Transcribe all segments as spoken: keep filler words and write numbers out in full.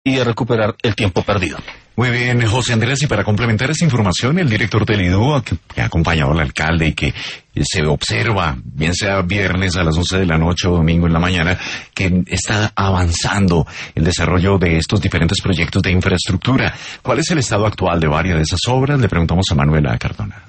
y de recuperar el tiempo perdido. Muy bien, José Andrés, y para complementar esta información, el director del I D U, que, que ha acompañado al alcalde y que se observa, bien sea viernes a las once de la noche o domingo en la mañana, que está avanzando el desarrollo de estos diferentes proyectos de infraestructura. ¿Cuál es el estado actual de varias de esas obras? Le preguntamos a Manuela Cardona.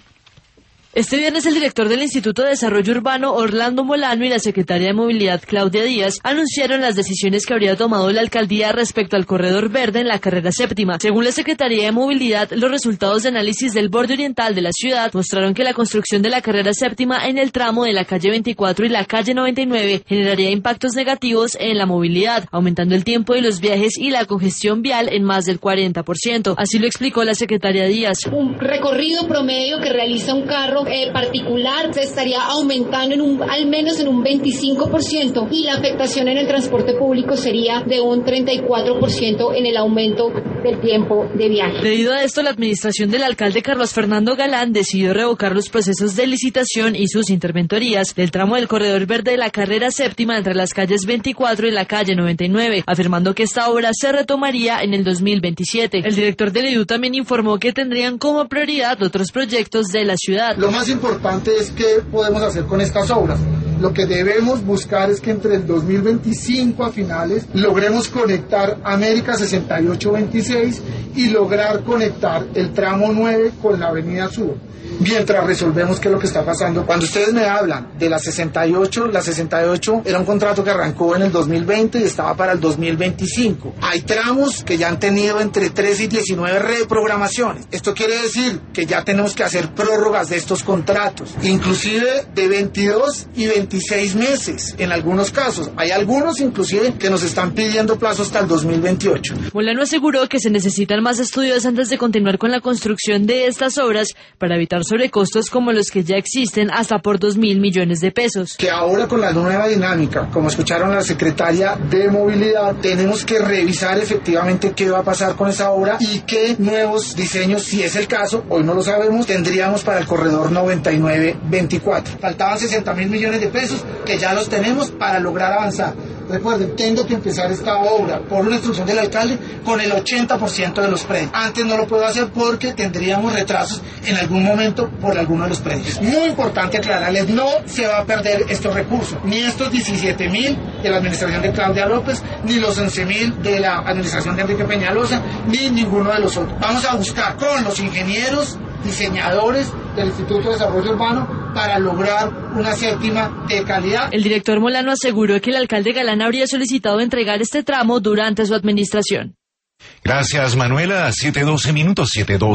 Este viernes el director del Instituto de Desarrollo Urbano, Orlando Molano, y la secretaria de Movilidad, Claudia Díaz, anunciaron las decisiones que habría tomado la alcaldía respecto al corredor verde en la carrera séptima. Según la Secretaría de Movilidad, los resultados de análisis del borde oriental de la ciudad mostraron que la construcción de la carrera séptima en el tramo de la calle veinticuatro y la calle noventa y nueve generaría impactos negativos en la movilidad, aumentando el tiempo de los viajes y la congestión vial en más del cuarenta por ciento. Así lo explicó la secretaria Díaz. Un recorrido promedio que realiza un carro Eh, particular se estaría aumentando en un, al menos en un veinticinco por ciento, y la afectación en el transporte público sería de un treinta y cuatro por ciento en el aumento del tiempo de viaje. Debido a esto, la administración del alcalde Carlos Fernando Galán decidió revocar los procesos de licitación y sus interventorías del tramo del corredor verde de la carrera séptima entre las calles veinticuatro y la calle noventa y nueve, afirmando que esta obra se retomaría en el dos mil veintisiete. El director del I D U también informó que tendrían como prioridad otros proyectos de la ciudad. Lo más importante es qué podemos hacer con estas obras. Lo que debemos buscar es que entre el dos mil veinticinco a finales logremos conectar América sesenta y ocho veintiséis y lograr conectar el tramo nueve con la avenida Sur. Mientras resolvemos qué es lo que está pasando. Cuando ustedes me hablan de la sesenta y ocho, la sesenta y ocho era un contrato que arrancó en el dos mil veinte y estaba para el dos mil veinticinco. Hay tramos que ya han tenido entre trece y diecinueve reprogramaciones. Esto quiere decir que ya tenemos que hacer prórrogas de estos contratos, inclusive de veintidós y veintiséis meses en algunos casos. Hay algunos inclusive que nos están pidiendo plazo hasta el dos mil veintiocho. Molano aseguró que se necesitan más estudios antes de continuar con la construcción de estas obras para evitar sobrecostos como los que ya existen hasta por dos mil millones de pesos. Que ahora con la nueva dinámica, como escucharon a la secretaria de Movilidad, tenemos que revisar efectivamente qué va a pasar con esa obra y qué nuevos diseños, si es el caso, hoy no lo sabemos, tendríamos para el corredor noventa y nueve veinticuatro. Faltaban sesenta mil millones de pesos que ya los tenemos para lograr avanzar. Recuerden, tengo que empezar esta obra por una instrucción del alcalde con el ochenta por ciento de los predios. Antes no lo puedo hacer porque tendríamos retrasos en algún momento por alguno de los predios. Muy importante aclararles, no se va a perder estos recursos, ni estos diecisiete mil de la administración de Claudia López, ni los once mil de la administración de Enrique Peñalosa, ni ninguno de los otros. Vamos a buscar con los ingenieros, diseñadores del Instituto de Desarrollo Urbano para lograr una séptima de calidad. El director Molano aseguró que el alcalde Galán habría solicitado entregar este tramo durante su administración. Gracias, Manuela. siete doce minutos, siete doce.